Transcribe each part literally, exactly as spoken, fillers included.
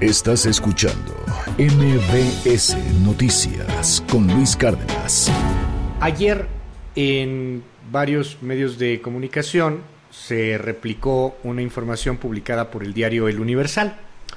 Estás escuchando M B S Noticias con Luis Cárdenas. Ayer en varios medios de comunicación se replicó una información publicada por el diario El Universal.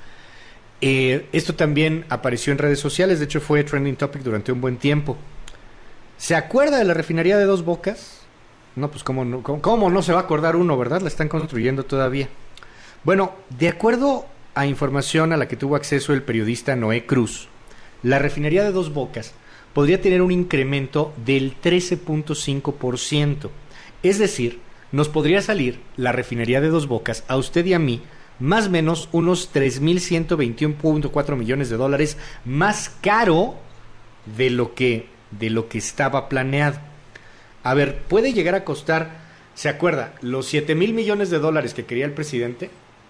Eh, esto también apareció en redes sociales, de hecho fue trending topic durante un buen tiempo. ¿Se acuerda de la refinería de Dos Bocas? No, pues cómo no, cómo, cómo no se va a acordar uno, ¿verdad? La están construyendo todavía. Bueno, de acuerdo a información a la que tuvo acceso el periodista Noé Cruz, la refinería de Dos Bocas podría tener un incremento del trece punto cinco por ciento. Es decir, nos podría salir la refinería de Dos Bocas a usted y a mí más o menos unos tres mil ciento veintiuno punto cuatro millones de dólares más caro de lo que, de lo que estaba planeado. A ver, puede llegar a costar, ¿se acuerda? Los siete mil millones de dólares que quería el presidente,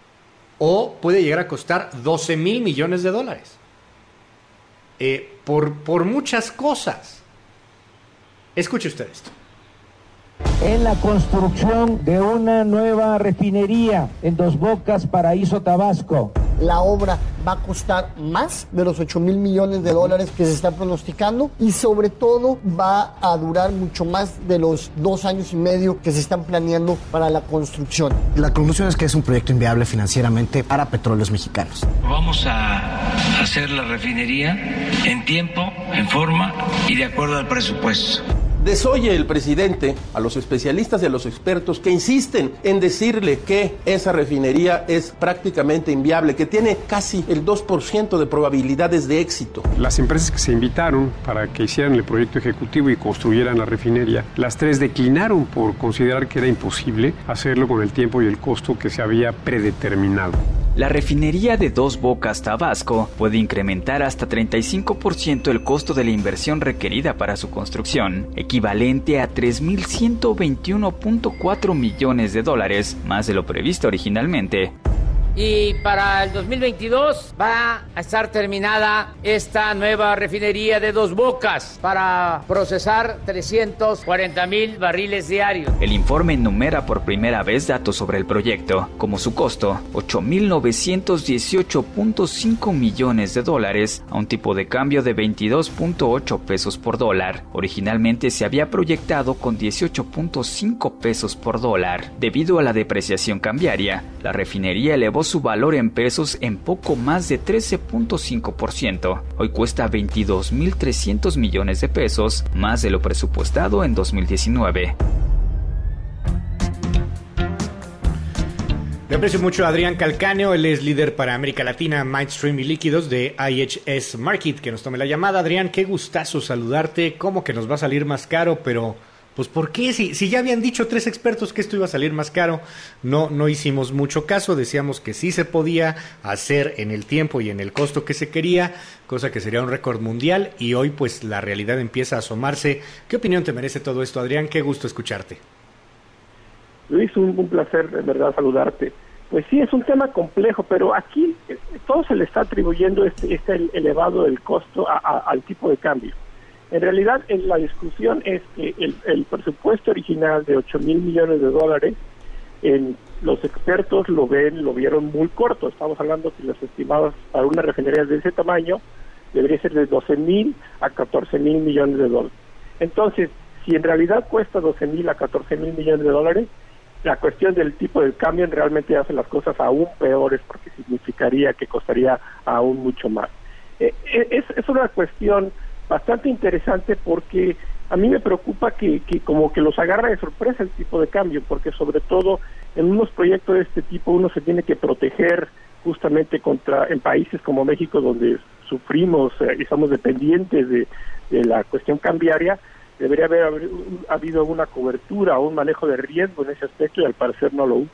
o puede llegar a costar doce mil millones de dólares. Eh, por, por muchas cosas. Escuche usted esto. En la construcción de una nueva refinería en Dos Bocas, Paraíso, Tabasco. La obra va a costar más de los ocho mil millones de dólares que se están pronosticando y sobre todo va a durar mucho más de los dos años y medio que se están planeando para la construcción. La conclusión es que es un proyecto inviable financieramente para Petróleos Mexicanos. Vamos a hacer la refinería en tiempo, en forma y de acuerdo al presupuesto. Desoye el presidente a los especialistas y a los expertos que insisten en decirle que esa refinería es prácticamente inviable, que tiene casi el dos por ciento de probabilidades de éxito. Las empresas que se invitaron para que hicieran el proyecto ejecutivo y construyeran la refinería, las tres declinaron por considerar que era imposible hacerlo con el tiempo y el costo que se había predeterminado. La refinería de Dos Bocas, Tabasco, puede incrementar hasta treinta y cinco por ciento el costo de la inversión requerida para su construcción, equivalente a tres mil ciento veintiuno punto cuatro millones de dólares, más de lo previsto originalmente. Y para el dos mil veintidós va a estar terminada esta nueva refinería de Dos Bocas para procesar trescientos cuarenta mil barriles diarios. El informe enumera por primera vez datos sobre el proyecto, como su costo, ocho mil novecientos dieciocho punto cinco millones de dólares, a un tipo de cambio de veintidós punto ocho pesos por dólar. Originalmente se había proyectado con dieciocho punto cinco pesos por dólar. Debido a la depreciación cambiaria, la refinería elevó su valor en pesos en poco más de trece punto cinco por ciento. Hoy cuesta veintidós mil trescientos millones de pesos, más de lo presupuestado en dos mil diecinueve. Le aprecio mucho a Adrián Calcáneo, él es líder para América Latina, Midstream y Líquidos de I H S Markit, que nos tome la llamada. Adrián, qué gustazo saludarte. ¿Cómo que nos va a salir más caro? Pero pues ¿por qué? Si, si ya habían dicho tres expertos que esto iba a salir más caro, no, no hicimos mucho caso, decíamos que sí se podía hacer en el tiempo y en el costo que se quería, cosa que sería un récord mundial, y hoy pues la realidad empieza a asomarse. ¿Qué opinión te merece todo esto, Adrián? Qué gusto escucharte. Luis, un, un placer de verdad saludarte. Pues sí, es un tema complejo, pero aquí eh, todo se le está atribuyendo este, este elevado del costo a, a, al tipo de cambio. En realidad, en la discusión es que el, el presupuesto original de ocho mil millones de dólares, en, los expertos lo ven, lo vieron muy corto. Estamos hablando que los estimados para una refinería de ese tamaño debería ser de doce mil a catorce mil millones de dólares. Entonces, si en realidad cuesta doce mil a catorce mil millones de dólares, la cuestión del tipo de cambio realmente hace las cosas aún peores, porque significaría que costaría aún mucho más. Eh, es, es una cuestión bastante interesante, porque a mí me preocupa que, que como que los agarra de sorpresa el tipo de cambio, porque sobre todo en unos proyectos de este tipo uno se tiene que proteger justamente contra, en países como México, donde sufrimos eh, y somos dependientes de, de la cuestión cambiaria. Debería haber, haber habido una cobertura o un manejo de riesgo en ese aspecto, y al parecer no lo hubo.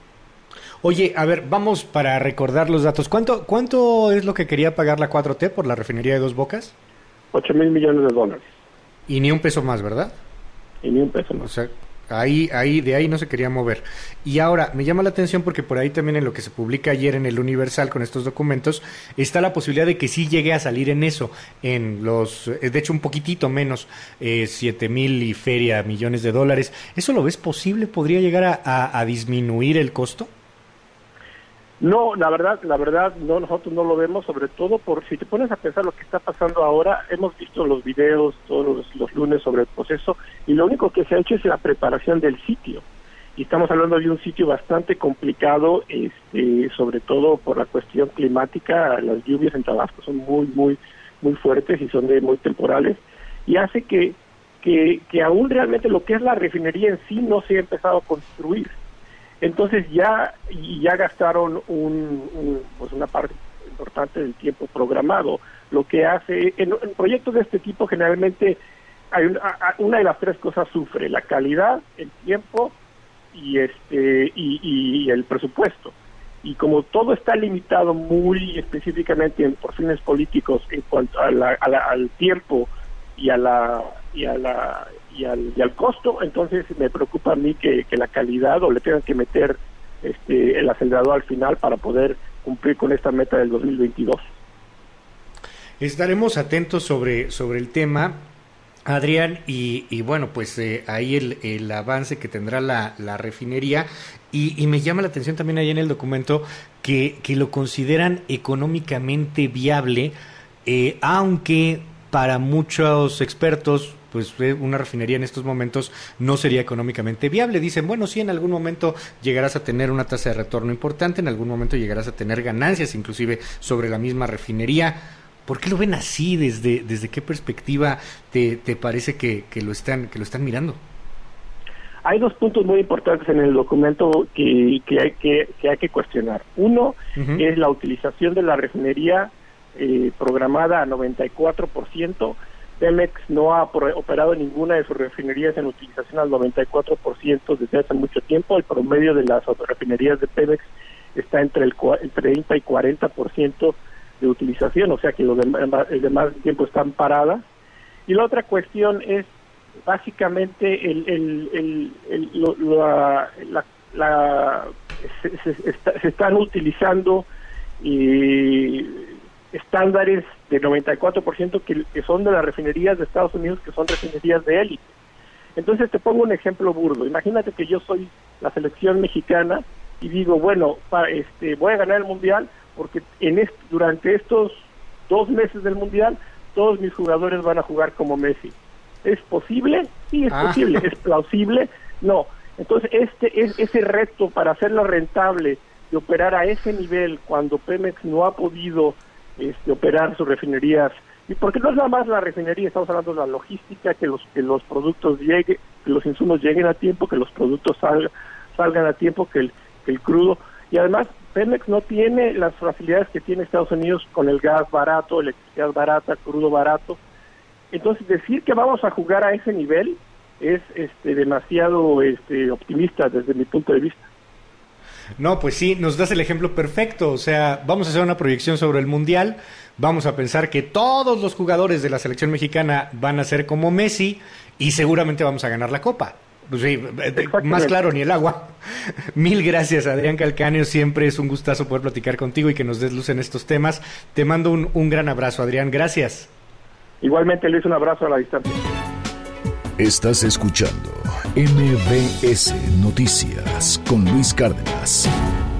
Oye, a ver, vamos para recordar los datos. ¿Cuánto cuánto es lo que quería pagar la cuatro T por la refinería de Dos Bocas? Ocho mil millones de dólares. Y ni un peso más, ¿verdad? Y ni un peso más. O sea, ahí, ahí, de ahí no se quería mover. Y ahora, me llama la atención porque por ahí también en lo que se publica ayer en el Universal con estos documentos, está la posibilidad de que sí llegue a salir en eso, en los, de hecho un poquitito menos, eh, siete mil y feria millones de dólares. ¿Eso lo ves posible? ¿Podría llegar a, a, a disminuir el costo? No, la verdad, la verdad, no, nosotros no lo vemos, sobre todo por, si te pones a pensar lo que está pasando ahora, hemos visto los videos todos los, los lunes sobre el proceso, y lo único que se ha hecho es la preparación del sitio. Y estamos hablando de un sitio bastante complicado, este, sobre todo por la cuestión climática. Las lluvias en Tabasco son muy, muy, muy fuertes y son de muy temporales, y hace que, que, que aún realmente lo que es la refinería en sí no se ha empezado a construir. Entonces ya y ya gastaron un, un, pues una parte importante del tiempo programado, lo que hace, en, en proyectos de este tipo generalmente hay una, una de las tres cosas sufre: la calidad, el tiempo y este y, y el presupuesto. Y como todo está limitado muy específicamente en, por fines políticos en cuanto a la, a la, al tiempo y a la y a la y al, y al costo, entonces me preocupa a mí que, que la calidad, o le tengan que meter este el acelerador al final para poder cumplir con esta meta del dos mil veintidós. Estaremos atentos sobre, sobre el tema, Adrián, y, y bueno, pues eh, ahí el, el avance que tendrá la, la refinería, y, y me llama la atención también ahí en el documento que, que lo consideran económicamente viable, eh, aunque para muchos expertos pues una refinería en estos momentos no sería económicamente viable. Dicen, bueno, sí, en algún momento llegarás a tener una tasa de retorno importante, en algún momento llegarás a tener ganancias, inclusive sobre la misma refinería. ¿Por qué lo ven así? ¿Desde, desde qué perspectiva te, te parece que, que, lo están, que lo están mirando? Hay dos puntos muy importantes en el documento que, que, hay, que, que hay que cuestionar. Uno uh-huh. es la utilización de la refinería eh, programada a noventa y cuatro por ciento. Pemex no ha operado ninguna de sus refinerías en utilización al noventa y cuatro por ciento desde hace mucho tiempo. El promedio de las refinerías de Pemex está entre el, el treinta y cuarenta por ciento de utilización, o sea que los demás, el demás tiempo están paradas. Y la otra cuestión es básicamente el, el, el, el lo, la, la, la se, se, está, se están utilizando y estándares de noventa y cuatro por ciento que, que son de las refinerías de Estados Unidos, que son refinerías de élite. Entonces te pongo un ejemplo burdo. Imagínate que yo soy la selección mexicana y digo, bueno, para, este, voy a ganar el mundial porque en este, durante estos dos meses del mundial todos mis jugadores van a jugar como Messi. ¿Es posible? Sí, es ah. posible. ¿Es plausible? No. Entonces este es ese reto para hacerlo rentable de operar a ese nivel cuando Pemex no ha podido Este, operar sus refinerías, y porque no es nada más la refinería, estamos hablando de la logística, que los que los productos lleguen, que los insumos lleguen a tiempo, que los productos salgan, salgan a tiempo, que el, que el crudo, y además Pemex no tiene las facilidades que tiene Estados Unidos con el gas barato, electricidad barata, crudo barato. Entonces decir que vamos a jugar a ese nivel es este demasiado este optimista desde mi punto de vista. No, pues sí, nos das el ejemplo perfecto. O sea, vamos a hacer una proyección sobre el Mundial, vamos a pensar que todos los jugadores de la selección mexicana van a ser como Messi y seguramente vamos a ganar la Copa. Pues sí, más claro ni el agua. Mil gracias, Adrián Calcáneo, siempre es un gustazo poder platicar contigo y que nos des luz en estos temas. Te mando un, un gran abrazo, Adrián, gracias. Igualmente, Luis, un abrazo a la distancia. Estás escuchando M B S Noticias con Luis Cárdenas.